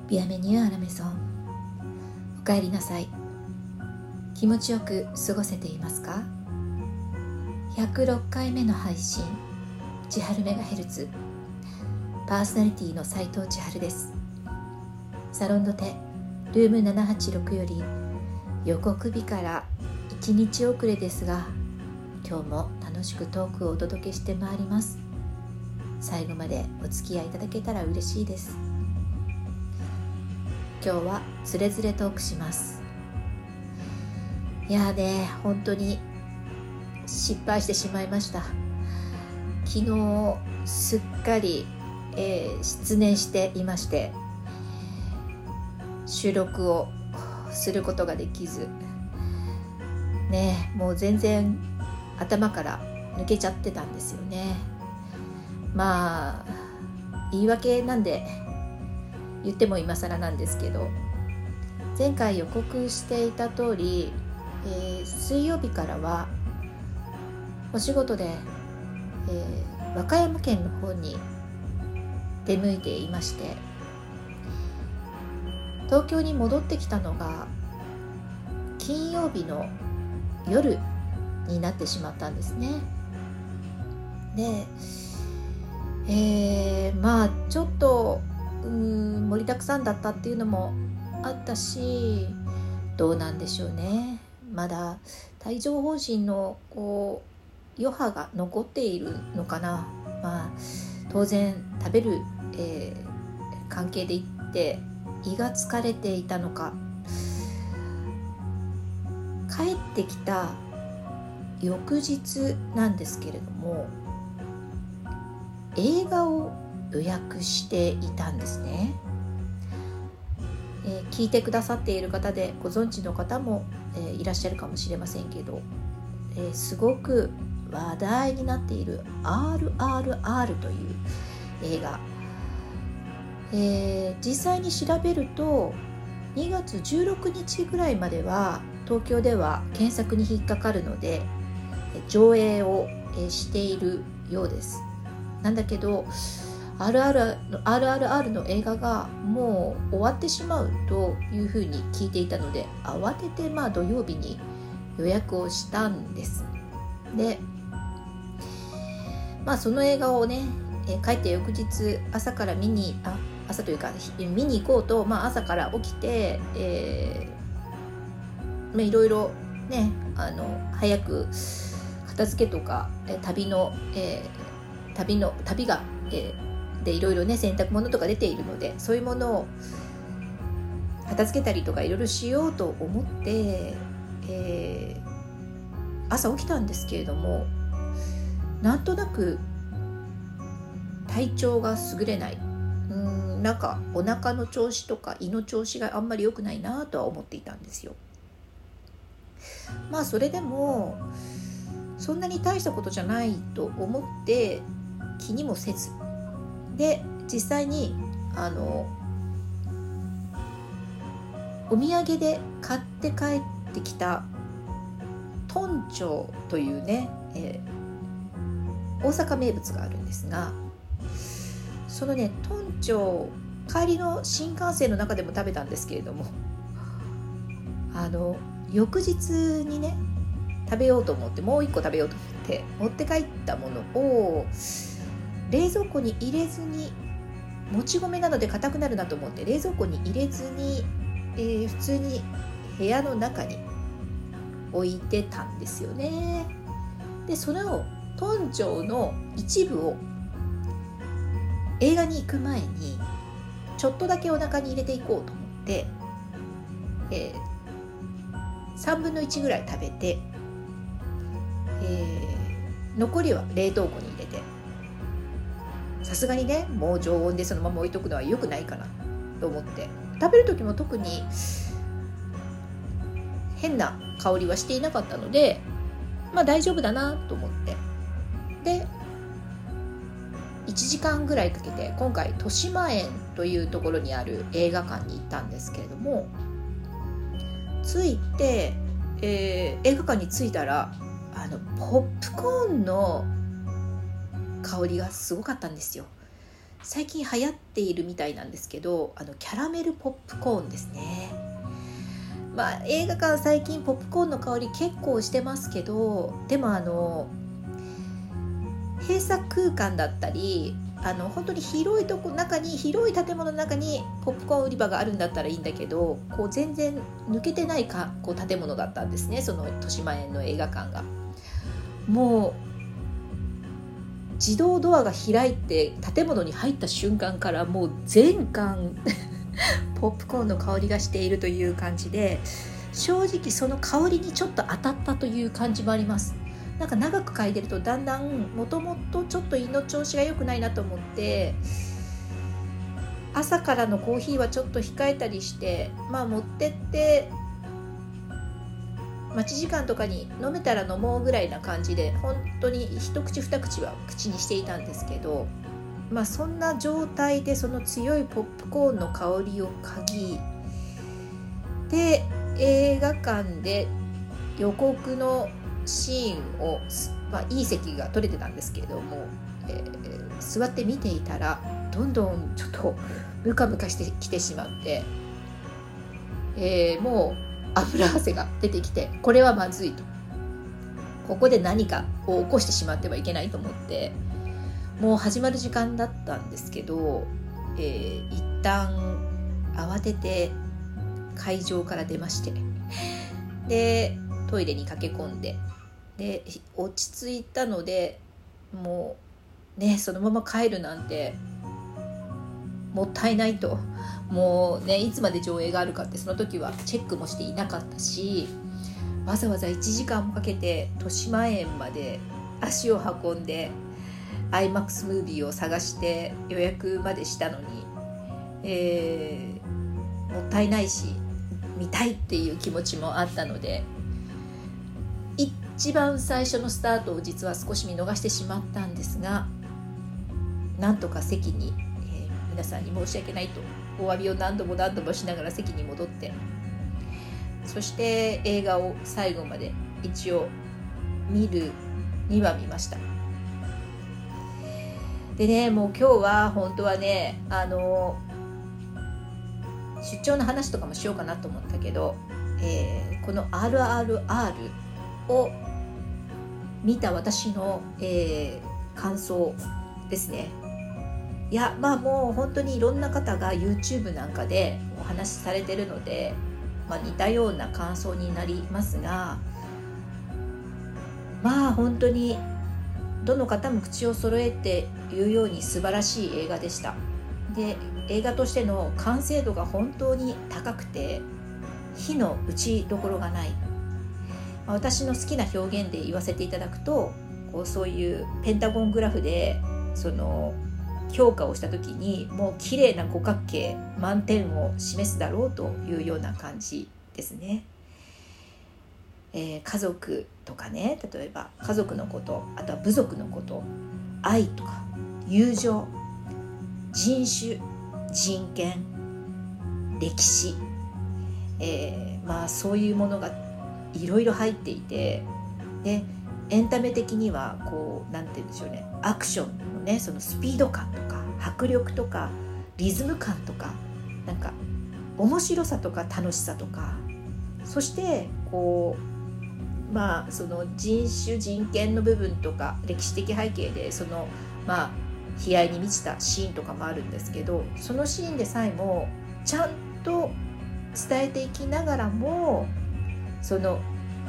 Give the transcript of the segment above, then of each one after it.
ビアメニューアラメソン。おかえりなさい。気持ちよく過ごせていますか？106回目の配信、千春メガヘルツ。パーソナリティの斉藤千春です。サロンドテルーム786より予告日から1日遅れですが、今日も楽しくトークをお届けしてまいります。最後までお付き合いいただけたら嬉しいです。今日はつれづれトークします。いやね、本当に失敗してしまいました。昨日すっかり、失念していまして、収録をすることができずね、もう全然頭から抜けちゃってたんですよね。まあ言い訳なんで言っても今更なんですけど、前回予告していた通り、水曜日からはお仕事で、和歌山県の方に出向いていまして、東京に戻ってきたのが金曜日の夜になってしまったんですね。で、まあちょっと盛りだくさんだったっていうのもあったし、どうなんでしょうね。まだ帯状疱疹の余波が残っているのかな。まあ当然食べる、関係でいって胃が疲れていたのか、帰ってきた翌日なんですけれども、映画を予約していたんですね。聞いてくださっている方でご存知の方も、いらっしゃるかもしれませんけど、すごく話題になっている RRR という映画、実際に調べると2月16日ぐらいまでは東京では検索に引っかかるので上映をしているようです。なんだけど RRR の映画がもう終わってしまうというふうに聞いていたので、慌てて土曜日に予約をしたんです。で、その映画をね、帰って翌日朝から見に行こうと、朝から起きて、いろいろね、早く片付けとか旅が、でいろいろね洗濯物とか出ているので、そういうものを片付けたりとかいろいろしようと思って、朝起きたんですけれども、なんとなく体調が優れない、なんかお腹の調子とか胃の調子があんまり良くないなとは思っていたんですよ。それでもそんなに大したことじゃないと思って気にもせずで、実際にお土産で買って帰ってきた豚腸というね、大阪名物があるんですが、そのね豚腸、帰りの新幹線の中でも食べたんですけれども、翌日にね食べようと思って、もう一個食べようと思って持って帰ったものを冷蔵庫に入れずに、もち米なので硬くなるなと思って冷蔵庫に入れずに、普通に部屋の中に置いてたんですよね。で、その豚腸の一部を映画に行く前にちょっとだけお腹に入れていこうと思って、3分の1ぐらい食べて、残りは冷凍庫に入れて、さすがにねもう常温でそのまま置いとくのは良くないかなと思って、食べる時も特に変な香りはしていなかったので、大丈夫だなと思って、で1時間ぐらいかけて今回豊島園というところにある映画館に行ったんですけれども、着いて、映画館に着いたらポップコーンの香りがすごかったんですよ。 最近流行っているみたいなんですけど、キャラメルポップコーンですね。映画館最近ポップコーンの香り結構してますけど、でも閉鎖空間だったり本当に広い広い建物の中にポップコーン売り場があるんだったらいいんだけど、全然抜けてない建物だったんですね。その豊島園の映画館がもう自動ドアが開いて建物に入った瞬間からもう全館ポップコーンの香りがしているという感じで、正直その香りにちょっと当たったという感じもあります。なんか長く嗅いでるとだんだんもともとちょっと胃の調子が良くないなと思って、朝からのコーヒーはちょっと控えたりして、持ってって待ち時間とかに飲めたら飲もうぐらいな感じで、本当に一口二口は口にしていたんですけど、そんな状態でその強いポップコーンの香りを嗅ぎで、映画館で予告のシーンを、いい席が取れてたんですけれども、座って見ていたらどんどんちょっとムカムカしてきてしまって、もう油汗が出てきて、これはまずいと、ここで何かを起こしてしまってはいけないと思って、もう始まる時間だったんですけど、一旦慌てて会場から出まして、でトイレに駆け込んで、で落ち着いたので、もうねそのまま帰るなんてもったいないと、もうねいつまで上映があるかってその時はチェックもしていなかったし、わざわざ1時間もかけて豊島園まで足を運んで IMAX ムービーを探して予約までしたのに、もったいないし見たいっていう気持ちもあったので、一番最初のスタートを実は少し見逃してしまったんですが、なんとか席に、皆さんに申し訳ないとお詫びを何度もしながら席に戻って、そして映画を最後まで一応見ました。でね、もう今日は本当はね出張の話とかもしようかなと思ったけど、この RRR を見た私の、感想ですね。いやもう本当にいろんな方が YouTube なんかでお話しされてるので、似たような感想になりますが、本当にどの方も口を揃えて言うように素晴らしい映画でした。で映画としての完成度が本当に高くて、火の打ちどころがない。私の好きな表現で言わせていただくと、そういうペンタゴングラフでその評価をした時にもう綺麗な五角形満点を示すだろうというような感じですね。家族とかね、例えば家族のこと、あとは部族のこと、愛とか友情、人種、人権、歴史、そういうものがいろいろ入っていて、でエンタメ的にはなんて言うんでしょうね、アクションのねそのスピード感とか迫力とかリズム感とか、なんか面白さとか楽しさとか、そしてその人種人権の部分とか歴史的背景でその悲哀に満ちたシーンとかもあるんですけど、そのシーンでさえもちゃんと伝えていきながらも、その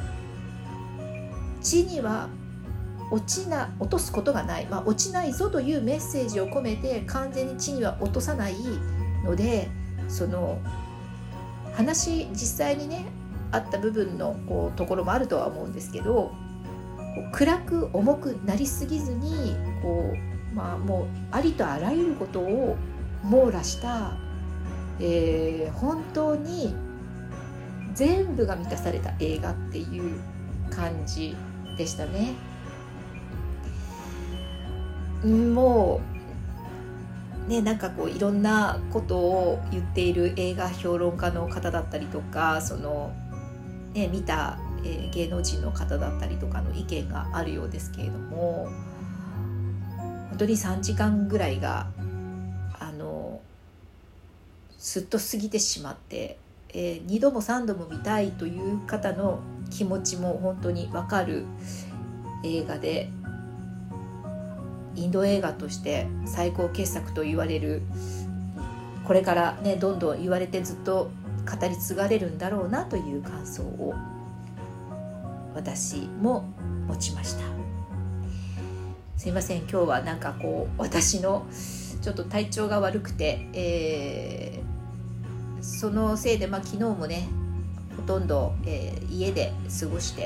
地には落とすことがない、落ちないぞというメッセージを込めて完全に地には落とさないので、その実際にねあった部分のところもあるとは思うんですけど、暗く重くなりすぎずにもうありとあらゆることを網羅した、本当に全部が満たされた映画っていう感じでしたね。もうね、なんかいろんなことを言っている映画評論家の方だったりとか、その見た、芸能人の方だったりとかの意見があるようですけれども、本当に3時間ぐらいがすっと過ぎてしまって、2度も3度も見たいという方の気持ちも本当に分かる映画で、インド映画として最高傑作と言われる、これからねどんどん言われてずっと語り継がれるんだろうなという感想を私も持ちました。すいません、今日はなんか私のちょっと体調が悪くて、そのせいで、昨日もねほとんど、家で過ごして、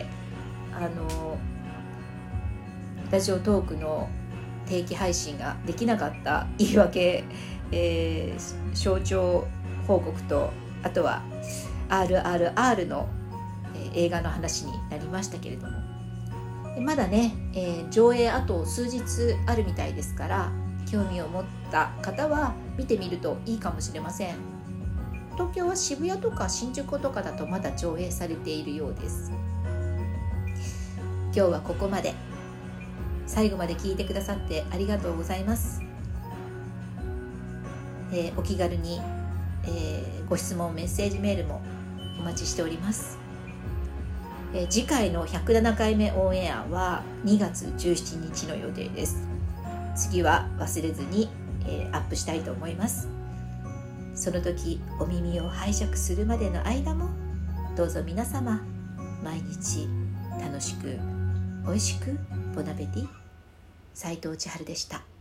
ラジオトークの定期配信ができなかった言い訳、象徴報告と、あとは RRR の、映画の話になりましたけれども、まだね、上映あと数日あるみたいですから、興味を持った方は見てみるといいかもしれません。東京は渋谷とか新宿とかだとまだ上映されているようです。今日はここまで。最後まで聞いてくださってありがとうございます。お気軽に、ご質問メッセージメールもお待ちしております。次回の107回目オンエアは2月17日の予定です。次は忘れずに、アップしたいと思います。その時お耳を拝借するまでの間も、どうぞ皆様毎日楽しくおいしくボナペティ。斉藤千春でした。